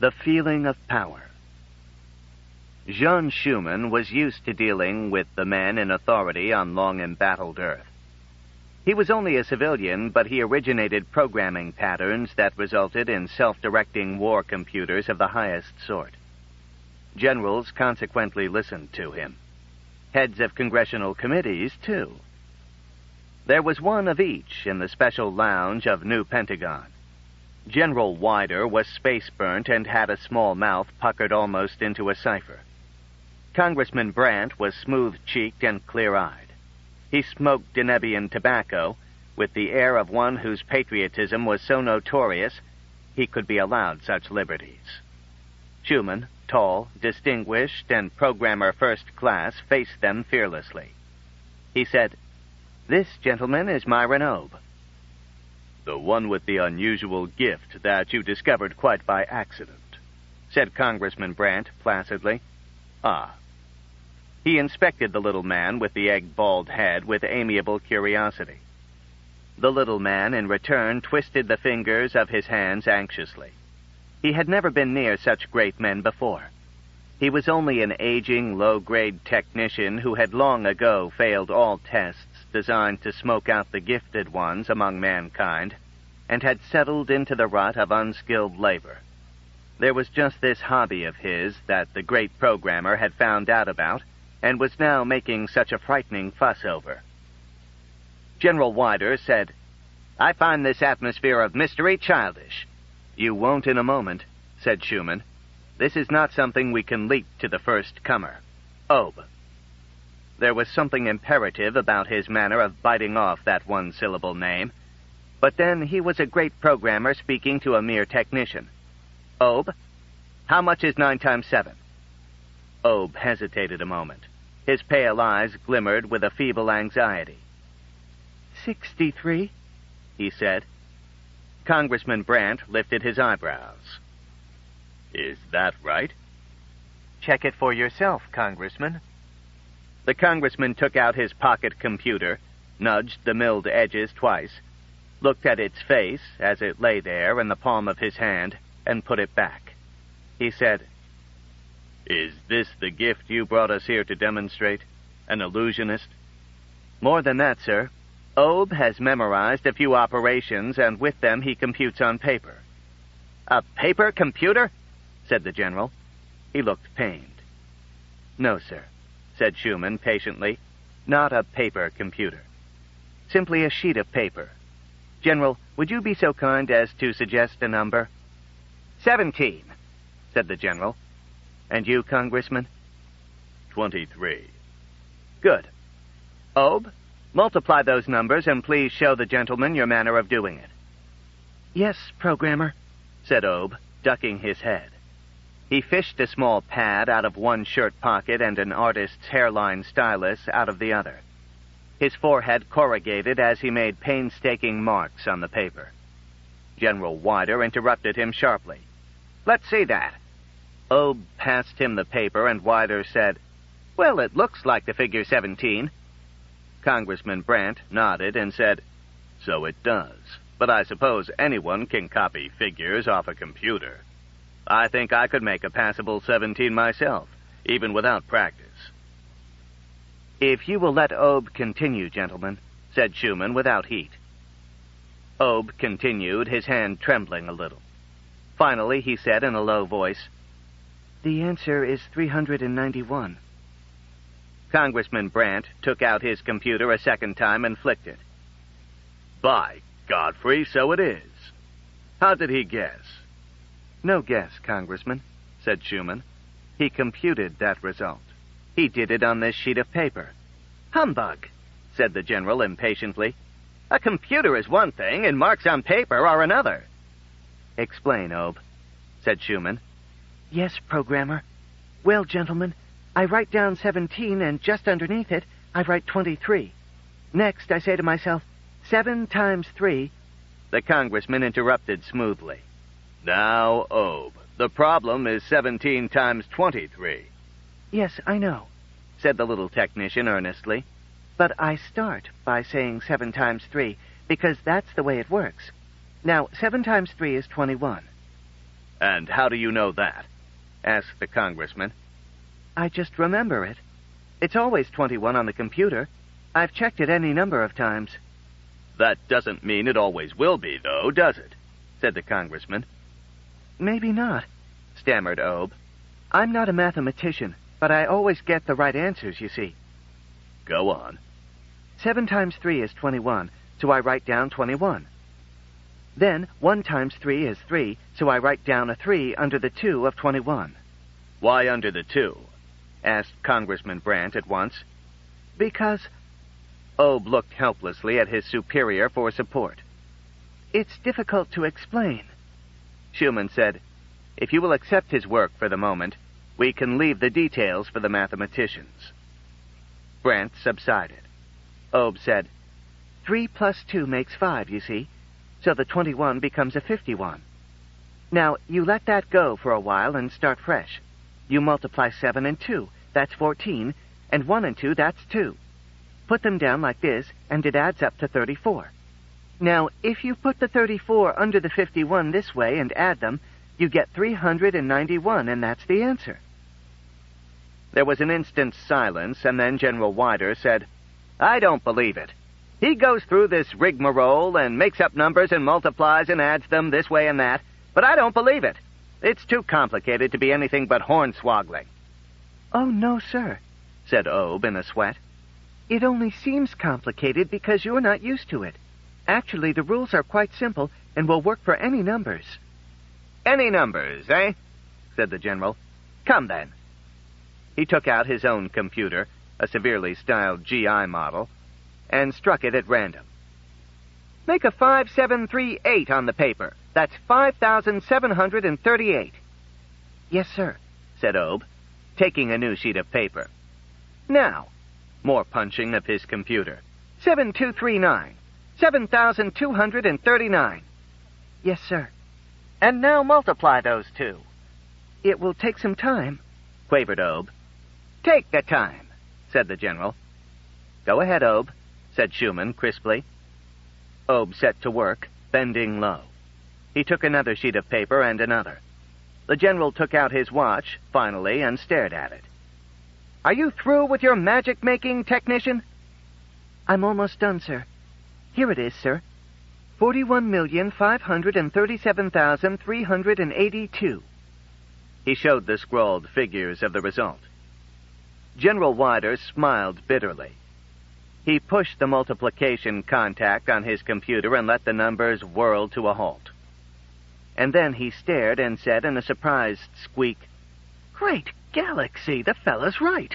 The feeling of power. Jean Schumann was used to dealing with the men in authority on long embattled Earth. He was only a civilian, but he originated programming patterns that resulted in self-directing war computers of the highest sort. Generals consequently listened to him. Heads of congressional committees, too. There was one of each in the special lounge of New Pentagon. General Wider was space-burnt and had a small mouth puckered almost into a cipher. Congressman Brandt was smooth-cheeked and clear-eyed. He smoked Denebian tobacco with the air of one whose patriotism was so notorious he could be allowed such liberties. Schumann, tall, distinguished, and programmer first class, faced them fearlessly. He said, "This, gentleman, is Myron Obe." "The one with the unusual gift that you discovered quite by accident," said Congressman Brandt placidly. "Ah." He inspected the little man with the egg-bald head with amiable curiosity. The little man, in return, twisted the fingers of his hands anxiously. He had never been near such great men before. He was only an aging, low-grade technician who had long ago failed all tests designed to smoke out the gifted ones among mankind, and had settled into the rut of unskilled labor. There was just this hobby of his that the great programmer had found out about and was now making such a frightening fuss over. General Wider said, "I find this atmosphere of mystery childish." "You won't in a moment," said Schumann. "This is not something we can leak to the first comer. Obe." There was something imperative about his manner of biting off that one-syllable name. But then he was a great programmer speaking to a mere technician. "Obe, how much is 9 times 7? Obe hesitated a moment. His pale eyes glimmered with a feeble anxiety. 63, he said. Congressman Brandt lifted his eyebrows. "Is that right?" "Check it for yourself, Congressman." The congressman took out his pocket computer, nudged the milled edges twice, looked at its face as it lay there in the palm of his hand, and put it back. He said, "Is this the gift you brought us here to demonstrate? An illusionist?" "More than that, sir. Obe has memorized a few operations, and with them he computes on paper." "A paper computer?" said the general. He looked pained. "No, sir," said Schumann patiently. "Not a paper computer. Simply a sheet of paper. General, would you be so kind as to suggest a number?" 17, said the general. "And you, Congressman?" 23. "Good. Obe, multiply those numbers and please show the gentleman your manner of doing it." "Yes, programmer," said Obe, ducking his head. He fished a small pad out of one shirt pocket and an artist's hairline stylus out of the other. His forehead corrugated as he made painstaking marks on the paper. General Wider interrupted him sharply. "Let's see that." Obe passed him the paper, and Wider said, "Well, it looks like the figure 17. Congressman Brandt nodded and said, "So it does. But I suppose anyone can copy figures off a computer. I think I could make a passable 17 myself, even without practice." "If you will let Obe continue, gentlemen," said Schumann without heat. Obe continued, his hand trembling a little. Finally, he said in a low voice, "The answer is 391. Congressman Brandt took out his computer a second time and flicked it. "By Godfrey, so it is. How did he guess?" "No guess, Congressman," said Schumann. "He computed that result. He did it on this sheet of paper." "Humbug," said the general impatiently. "A computer is one thing, and marks on paper are another." "Explain, Obe," said Schumann. "Yes, programmer. Well, gentlemen, I write down 17, and just underneath it, I write 23. Next, I say to myself, 7 times 3... The congressman interrupted smoothly. "Now, Obe, the problem is 17 times 23. "Yes, I know," said the little technician earnestly. "But I start by saying 7 times 3, because that's the way it works. Now, 7 times 3 is 21. And how do you know that? Asked the congressman. I just remember it. It's always 21 on the computer. I've checked it any number of times. That doesn't mean it always will be, though, does it? Said the congressman. Maybe not, stammered Obe. I'm not a mathematician, but I always get the right answers, you see. Go on. 7 times 3 is 21, so I write down 21. Then 1 times 3 is 3, so I write down a 3 under the 2 of 21. Why under the 2? Asked Congressman Brandt at once. Because... Obe looked helplessly at his superior for support. It's difficult to explain. Schumann said, If you will accept his work for the moment, we can leave the details for the mathematicians. Brandt subsided. Obe said, 3 plus 2 makes 5, you see, so the 21 becomes a 51. Now, you let that go for a while and start fresh. You multiply 7 and 2, that's 14, and 1 and 2, that's 2. Put them down like this, and it adds up to 34. Now, if you put the 34 under the 51 this way and add them, you get 391, and that's the answer. There was an instant's silence, and then General Wider said, I don't believe it. He goes through this rigmarole and makes up numbers and multiplies and adds them this way and that, but I don't believe it. It's too complicated to be anything but hornswoggling. Oh, no, sir, said Obe in a sweat. It only seems complicated because you're not used to it. Actually, the rules are quite simple and will work for any numbers. Any numbers, eh? Said the general. Come then. He took out his own computer, a severely styled GI model, and struck it at random. Make a 5738 on the paper. That's 5,738. Yes, sir, said Obe, taking a new sheet of paper. Now, more punching of his computer. 7239. 7,239. Yes, sir. And now multiply those two. It will take some time, quavered Obe. Take the time, said the general. Go ahead, Obe, said Schumann crisply. Obe set to work, bending low. He took another sheet of paper and another. The general took out his watch, finally, and stared at it. Are you through with your magic-making, technician? I'm almost done, sir. Here it is, sir. 41,537,382. He showed the scrawled figures of the result. General Wider smiled bitterly. He pushed the multiplication contact on his computer and let the numbers whirl to a halt. And then he stared and said in a surprised squeak, Great galaxy, the fella's right.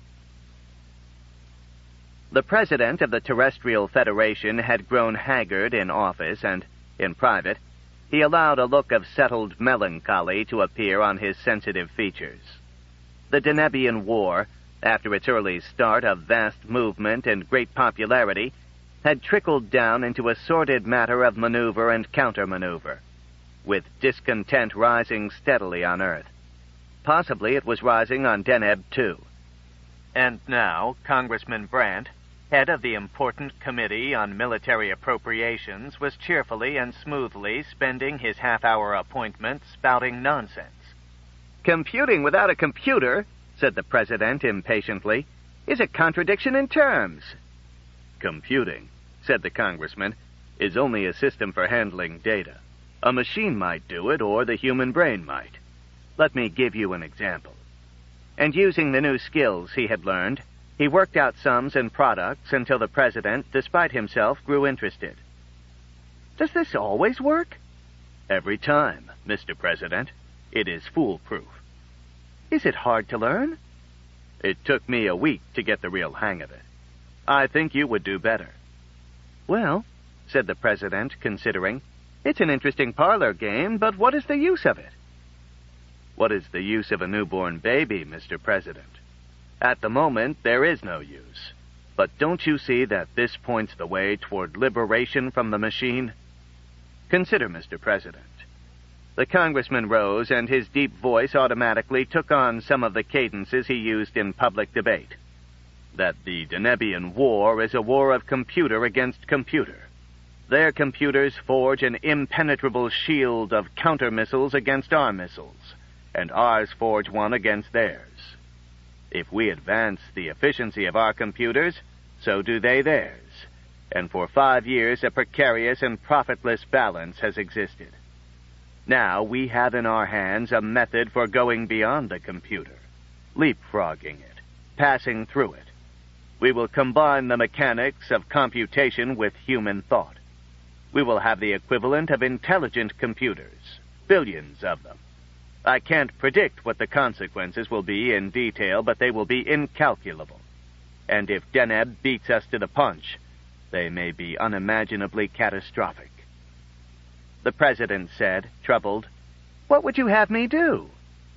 The president of the Terrestrial Federation had grown haggard in office, and, in private, he allowed a look of settled melancholy to appear on his sensitive features. The Denebian War, after its early start of vast movement and great popularity, had trickled down into a sordid matter of maneuver and counter-maneuver, with discontent rising steadily on Earth. Possibly it was rising on Deneb, too. And now, Congressman Brandt, head of the important Committee on Military Appropriations, was cheerfully and smoothly spending his half-hour appointment spouting nonsense. Computing without a computer, said the president impatiently, is a contradiction in terms. Computing, said the congressman, is only a system for handling data. A machine might do it, or the human brain might. Let me give you an example. And using the new skills he had learned, he worked out sums and products until the president, despite himself, grew interested. Does this always work? Every time, Mr. President. It is foolproof. Is it hard to learn? It took me a week to get the real hang of it. I think you would do better. Well, said the president, considering, it's an interesting parlor game, but what is the use of it? What is the use of a newborn baby, Mr. President? At the moment, there is no use. But don't you see that this points the way toward liberation from the machine? Consider, Mr. President. The congressman rose, and his deep voice automatically took on some of the cadences he used in public debate. That the Denebian War is a war of computer against computer. Their computers forge an impenetrable shield of counter-missiles against our missiles, and ours forge one against theirs. If we advance the efficiency of our computers, so do they theirs, and for 5 years a precarious and profitless balance has existed. Now we have in our hands a method for going beyond the computer, leapfrogging it, passing through it. We will combine the mechanics of computation with human thought. We will have the equivalent of intelligent computers, billions of them. I can't predict what the consequences will be in detail, but they will be incalculable. And if Deneb beats us to the punch, they may be unimaginably catastrophic. The President said, troubled, "What would you have me do?"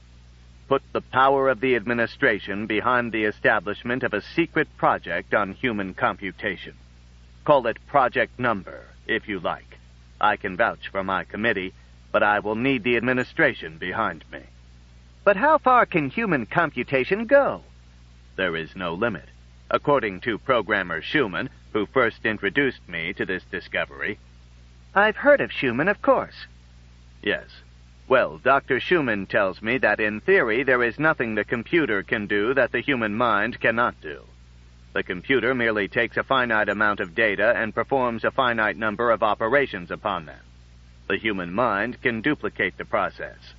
"Put the power of the administration behind the establishment of a secret project on human computation. Call it Project Number, if you like. I can vouch for my committee, but I will need the administration behind me." "But how far can human computation go?" "There is no limit. According to programmer Schumann, who first introduced me to this discovery." "I've heard of Schumann, of course." "Yes. Well, Dr. Schumann tells me that in theory there is nothing the computer can do that the human mind cannot do. The computer merely takes a finite amount of data and performs a finite number of operations upon them. The human mind can duplicate the process."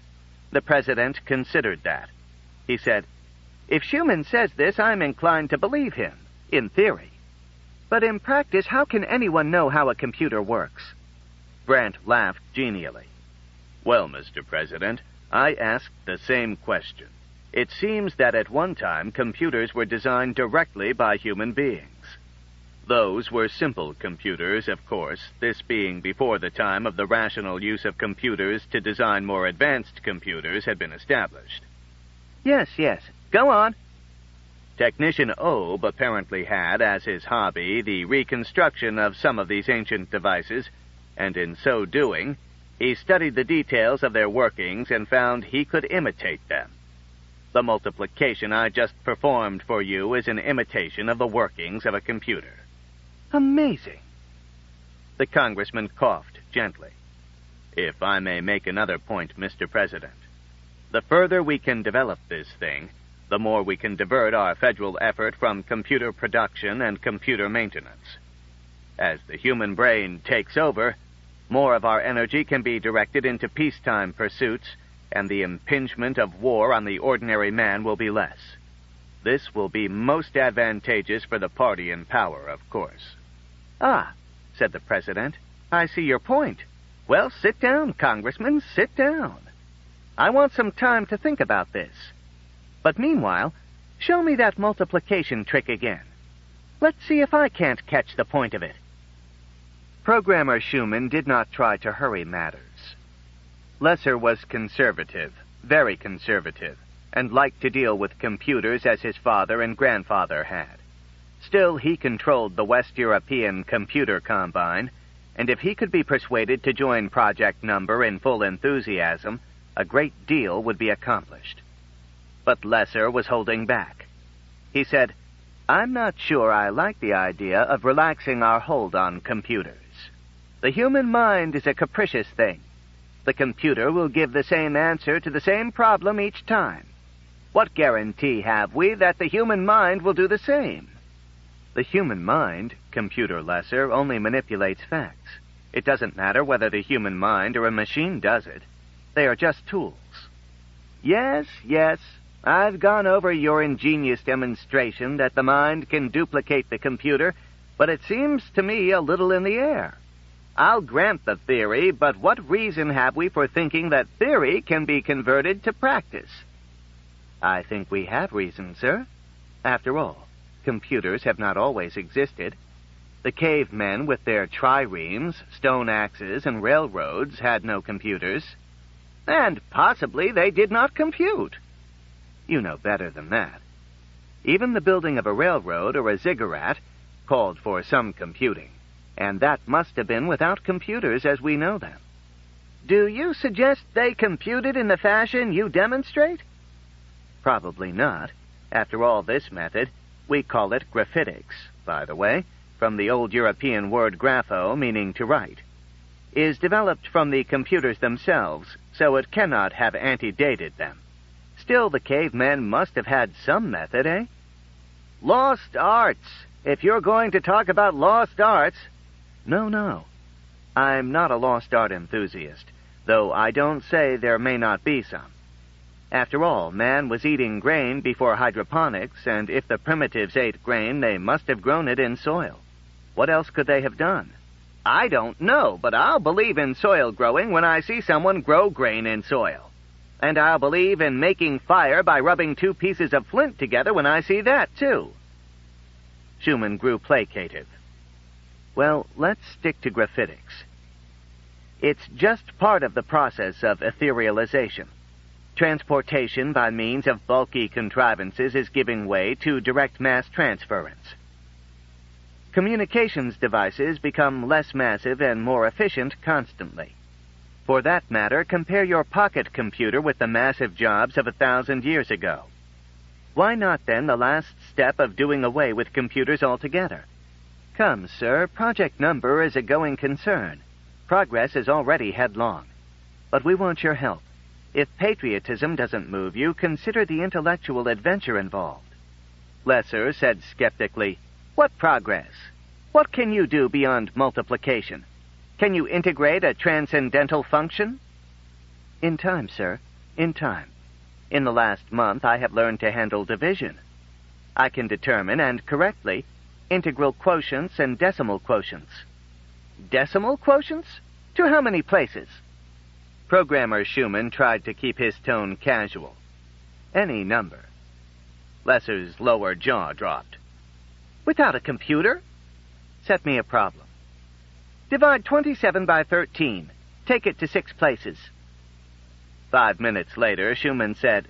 The President considered that. He said, "If Schumann says this, I'm inclined to believe him, in theory. But in practice, how can anyone know how a computer works?" Brandt laughed genially. "Well, Mr. President, I asked the same question. It seems that at one time computers were designed directly by human beings. Those were simple computers, of course, this being before the time of the rational use of computers to design more advanced computers had been established." Yes. Go on." Technician Obe apparently had, as his hobby, the reconstruction of some of these ancient devices, and in so doing, he studied the details of their workings and found he could imitate them. The multiplication I just performed for you is an imitation of the workings of a computer." "Amazing." The congressman coughed gently. "If I may make another point, Mr. President, the further we can develop this thing, the more we can divert our federal effort from computer production and computer maintenance. As the human brain takes over, more of our energy can be directed into peacetime pursuits, and the impingement of war on the ordinary man will be less. This will be most advantageous for the party in power, of course." "Ah," said the President, "I see your point. Well, sit down, Congressman, sit down. I want some time to think about this. But meanwhile, show me that multiplication trick again. Let's see if I can't catch the point of it." Programmer Schumann did not try to hurry matters. Lesser was conservative, very conservative, and liked to deal with computers as his father and grandfather had. Still, he controlled the West European Computer Combine, and if he could be persuaded to join Project Number in full enthusiasm, a great deal would be accomplished. But Lesser was holding back. He said, "I'm not sure I like the idea of relaxing our hold on computers. The human mind is a capricious thing. The computer will give the same answer to the same problem each time. What guarantee have we that the human mind will do the same?" "The human mind, Computer Lesser, only manipulates facts. It doesn't matter whether the human mind or a machine does it. They are just tools." Yes, I've gone over your ingenious demonstration that the mind can duplicate the computer, but it seems to me a little in the air. I'll grant the theory, but what reason have we for thinking that theory can be converted to practice?" "I think we have reason, sir. After all, computers have not always existed. The cavemen with their triremes, stone axes, and railroads had no computers. And possibly they did not compute." "You know better than that. Even the building of a railroad or a ziggurat called for some computing, and that must have been without computers as we know them." "Do you suggest they computed in the fashion you demonstrate?" "Probably not. After all, this method, we call it graphitics, by the way, from the old European word grapho, meaning to write, is developed from the computers themselves, so it cannot have antedated them. Still, the cavemen must have had some method, eh? Lost arts! If you're going to talk about lost arts... No. I'm not a lost art enthusiast, though I don't say there may not be some. After all, man was eating grain before hydroponics, and if the primitives ate grain, they must have grown it in soil. What else could they have done? I don't know, but I'll believe in soil growing when I see someone grow grain in soil. And I'll believe in making fire by rubbing 2 pieces of flint together when I see that, too. Schumann grew placative. Well, let's stick to graphitics. It's just part of the process of etherealization. Transportation by means of bulky contrivances is giving way to direct mass transference. Communications devices become less massive and more efficient constantly. For that matter, compare your pocket computer with the massive jobs of 1,000 years ago. Why not, then, the last step of doing away with computers altogether? Come, sir, Project Number is a going concern. Progress is already headlong. But we want your help. If patriotism doesn't move you, consider the intellectual adventure involved. Lesser said skeptically, What progress? What can you do beyond multiplication? Can you integrate a transcendental function? In time, sir, in time. In the last month, I have learned to handle division. I can determine, and correctly, integral quotients and decimal quotients. Decimal quotients? To how many places? Programmer Schumann tried to keep his tone casual. Any number. Lesser's lower jaw dropped. Without a computer? Set me a problem. Divide 27 by 13. Take it to 6 places. 5 minutes later, Schumann said,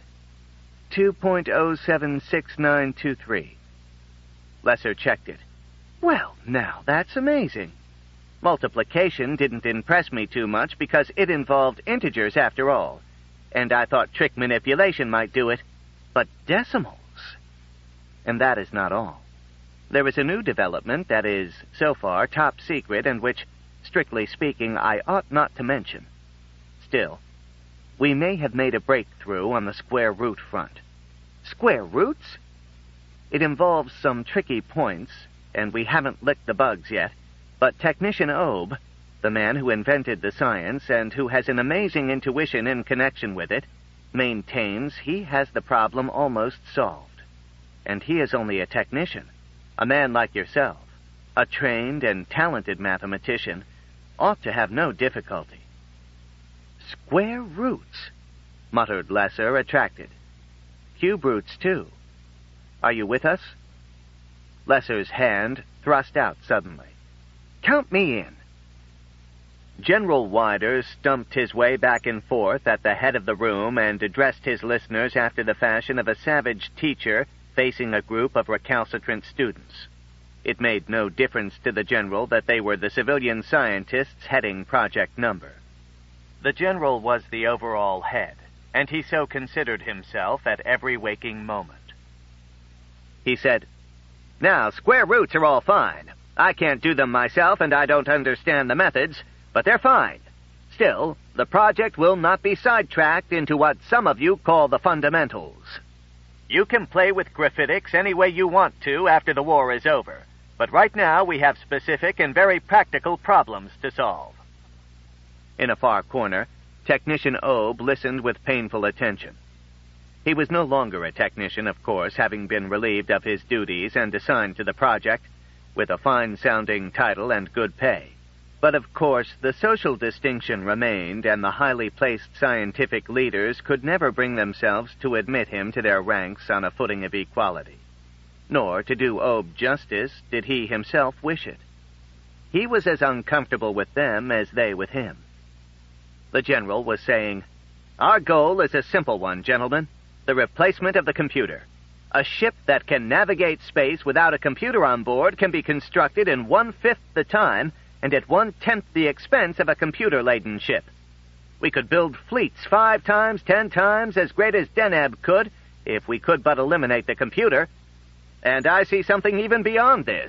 2.076923. Lesser checked it. Well, now, that's amazing. Multiplication didn't impress me too much because it involved integers after all, and I thought trick manipulation might do it. But decimals? And that is not all. There is a new development that is, so far, top secret and which, strictly speaking, I ought not to mention. Still, we may have made a breakthrough on the square root front. Square roots? It involves some tricky points, and we haven't licked the bugs yet, but Technician Obe, the man who invented the science and who has an amazing intuition in connection with it, maintains he has the problem almost solved. And he is only a technician. A man like yourself, a trained and talented mathematician, ought to have no difficulty. Square roots, muttered Lesser, attracted. Cube roots, too. Are you with us? Lesser's hand thrust out suddenly. Count me in. General Wider stumped his way back and forth at the head of the room and addressed his listeners after the fashion of a savage teacher facing a group of recalcitrant students. It made no difference to the general that they were the civilian scientists heading Project Number. The general was the overall head, and he so considered himself at every waking moment. He said, Now, square roots are all fine. I can't do them myself, and I don't understand the methods, but they're fine. Still, the project will not be sidetracked into what some of you call the fundamentals. You can play with graphitics any way you want to after the war is over, but right now we have specific and very practical problems to solve. In a far corner, Technician Obe listened with painful attention. He was no longer a technician, of course, having been relieved of his duties and assigned to the project, with a fine-sounding title and good pay. But of course, the social distinction remained, and the highly placed scientific leaders could never bring themselves to admit him to their ranks on a footing of equality. Nor, to do Obe justice, did he himself wish it. He was as uncomfortable with them as they with him. The general was saying, Our goal is a simple one, gentlemen. The replacement of the computer. A ship that can navigate space without a computer on board can be constructed in 1/5 the time and at 1/10 the expense of a computer-laden ship. We could build fleets 5 times, 10 times as great as Deneb could, if we could but eliminate the computer. And I see something even beyond this.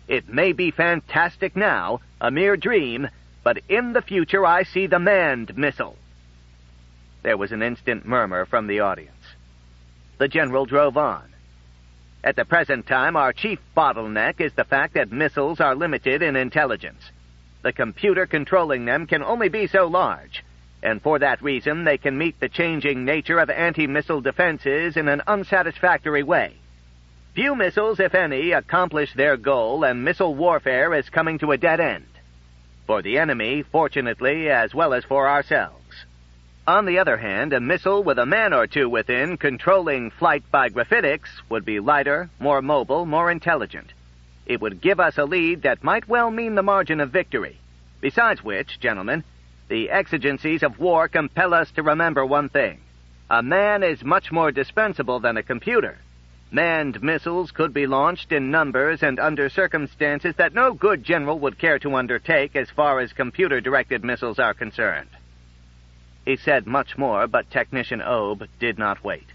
It may be fantastic now, a mere dream, but in the future I see the manned missile." There was an instant murmur from the audience. The general drove on. "At the present time, our chief bottleneck is the fact that missiles are limited in intelligence. The computer controlling them can only be so large, and for that reason they can meet the changing nature of anti-missile defenses in an unsatisfactory way. Few missiles, if any, accomplish their goal, and missile warfare is coming to a dead end. For the enemy, fortunately, as well as for ourselves. On the other hand, a missile with a man or two within controlling flight by graphitics would be lighter, more mobile, more intelligent. It would give us a lead that might well mean the margin of victory. Besides which, gentlemen, the exigencies of war compel us to remember one thing. A man is much more dispensable than a computer. Manned missiles could be launched in numbers and under circumstances that no good general would care to undertake as far as computer-directed missiles are concerned." He said much more, but Technician Obe did not wait.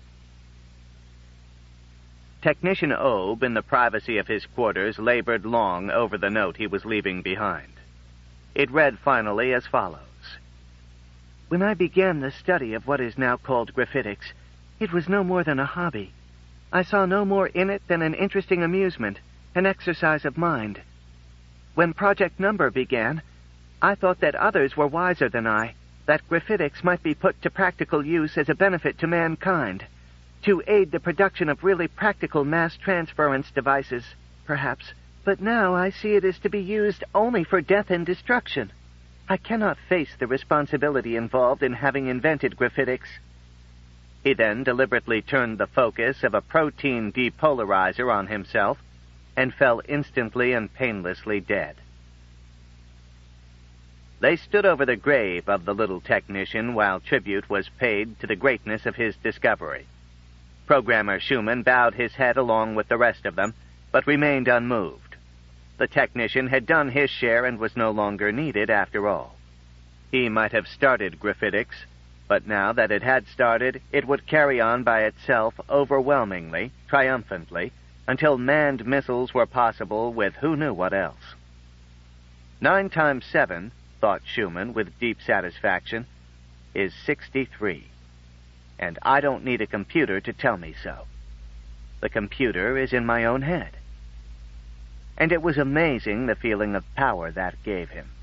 Technician Obe, in the privacy of his quarters, labored long over the note he was leaving behind. It read finally as follows. "When I began the study of what is now called graphitics, it was no more than a hobby. I saw no more in it than an interesting amusement, an exercise of mind. When Project Number began, I thought that others were wiser than I, that graphitics might be put to practical use as a benefit to mankind, to aid the production of really practical mass transference devices, perhaps. But now I see it is to be used only for death and destruction. I cannot face the responsibility involved in having invented graphitics." He then deliberately turned the focus of a protein depolarizer on himself and fell instantly and painlessly dead. They stood over the grave of the little technician while tribute was paid to the greatness of his discovery. Programmer Schumann bowed his head along with the rest of them, but remained unmoved. The technician had done his share and was no longer needed after all. He might have started graphitics, but now that it had started, it would carry on by itself overwhelmingly, triumphantly, until manned missiles were possible with who knew what else. 9 times 7, thought Schumann with deep satisfaction, is 63. And I don't need a computer to tell me so. The computer is in my own head. And it was amazing the feeling of power that gave him.